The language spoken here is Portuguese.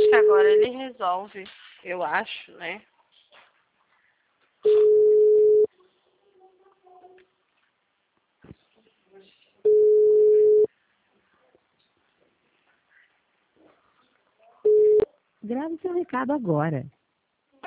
acho que agora ele resolve, eu acho, né? Grave seu recado agora.